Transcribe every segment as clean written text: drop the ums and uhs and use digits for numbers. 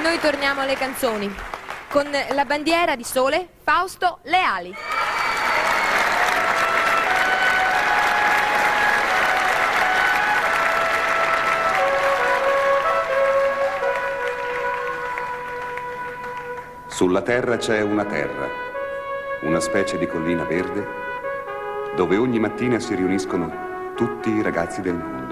noi torniamo alle canzoni con La bandiera di sole, Fausto Leali. Sulla terra c'è una terra, una specie di collina verde, dove ogni mattina si riuniscono tutti i ragazzi del mondo.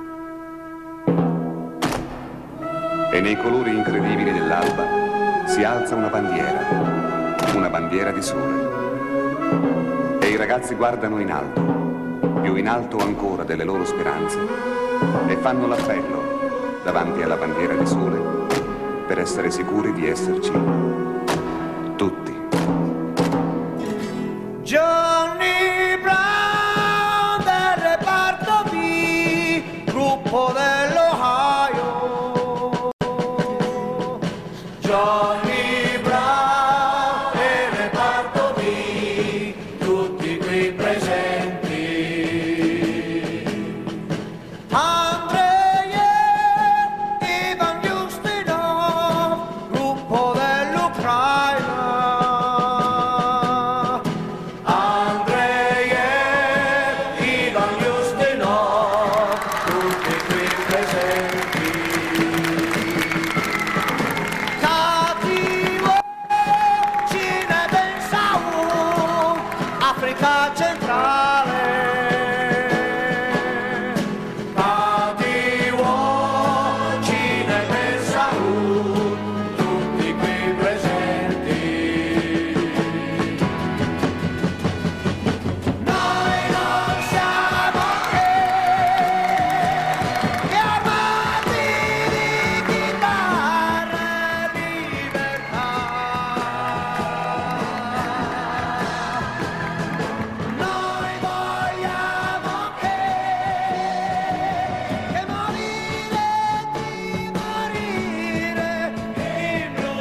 E nei colori incredibili dell'alba si alza una bandiera di sole. E i ragazzi guardano in alto, più in alto ancora delle loro speranze, e fanno l'appello davanti alla bandiera di sole per essere sicuri di esserci tutti. Johnny Brown del reparto B, gruppo dell'Ohio. Johnny Brown del reparto B, tutti qui presenti. Andrei e Ivan Ustinov, gruppo dell'Ucraina. Africa centrale, Cadivo, Cina e Messaù, tutti qui presenti. Noi non siamo che armati di chitarre e libertà. Noi vogliamo che morire di morire in Blue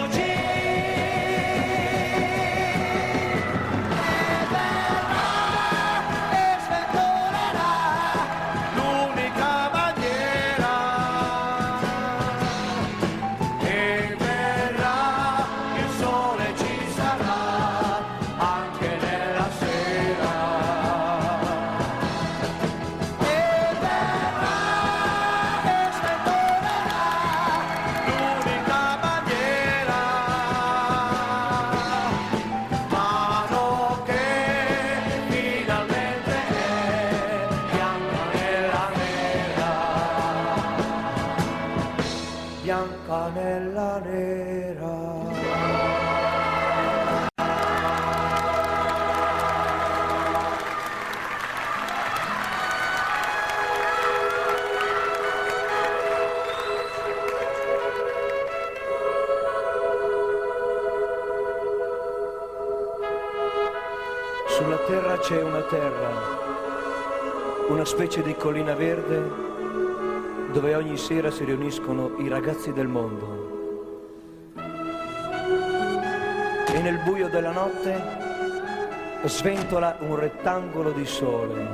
e verrà e sventolerà l'unica bandiera e verrà, il sole ci sarà anche nella sera. E verrà e sventolerà l'unica bandiera, mano che finalmente è bianca nella nera, bianca nella nera. Sulla terra c'è una terra, una specie di collina verde dove ogni sera si riuniscono i ragazzi del mondo. E nel buio della notte sventola un rettangolo di sole.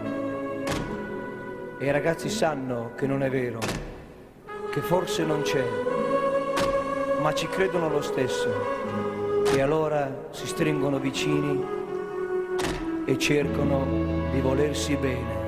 E i ragazzi sanno che non è vero, che forse non c'è, ma ci credono lo stesso. E allora si stringono vicini e cercano di volersi bene.